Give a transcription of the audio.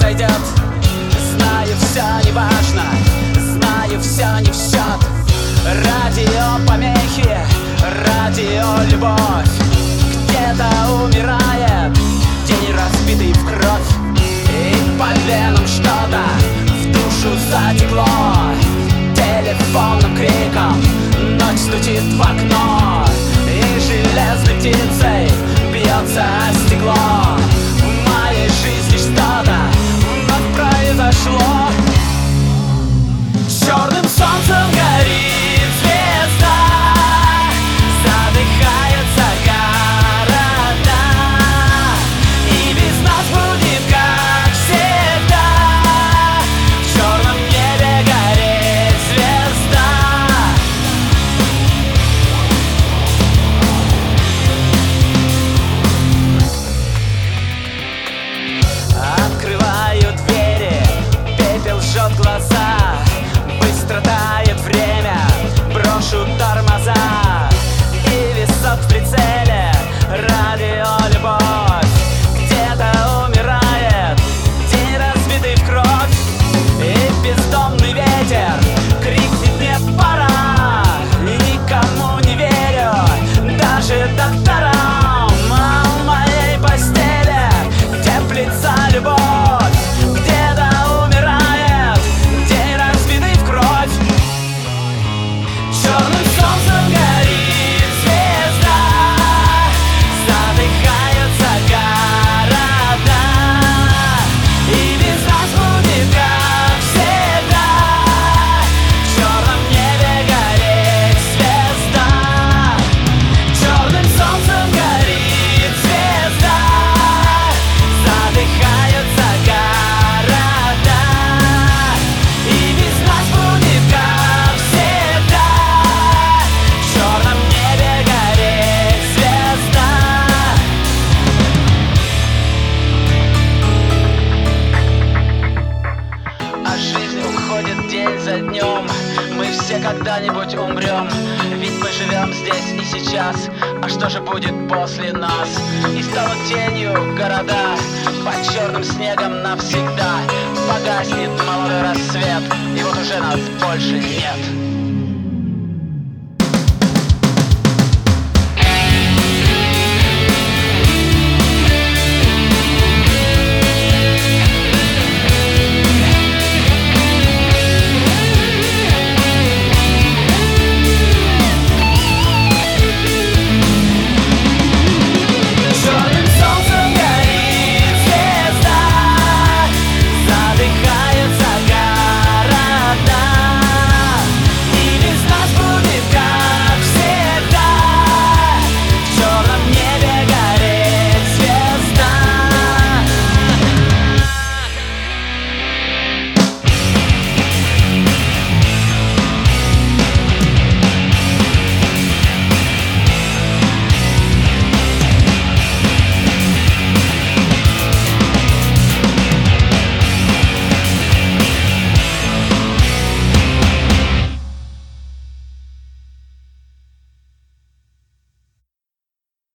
пройдет. Знаю, все не важно, знаю, все не в счет. Радио помехи, радио любовь. Где-то умирает день, разбитый в кровь. И по венам что-то в душу затекло. Телефонным криком ночь стучит в окно. И железной птицей бьется о стекло. В моей жизни что-то вновь произошло. Черным солнцем горит звезда, задыхаются города, и без нас будет, как всегда, в черном небе гореть звезда. Открываю двери, пепел жжет глаза. Быстро тает время, брошу тормоза. И висок в прицеле, радио любовь. Где-то умирает день, разбитый в кровь. И бездомный ветер крикнет: мне пора. И никому не верю, даже докторам. А в моей постели теплится любовь. Черным солнцем горит звезда, задыхаются города, и без нас будет, как всегда, в черном небе гореть звезда. Черным солнцем горит звезда, задыхаются города, и без нас будет, как всегда, в черном небе гореть звезда. А жизнь уходит день за днем. Мы все когда-нибудь умрем, ведь мы живем здесь и сейчас. А что же будет после нас? И станут тенью города, под черным снегом навсегда. Погаснет молодой рассвет, и вот уже нас больше нет.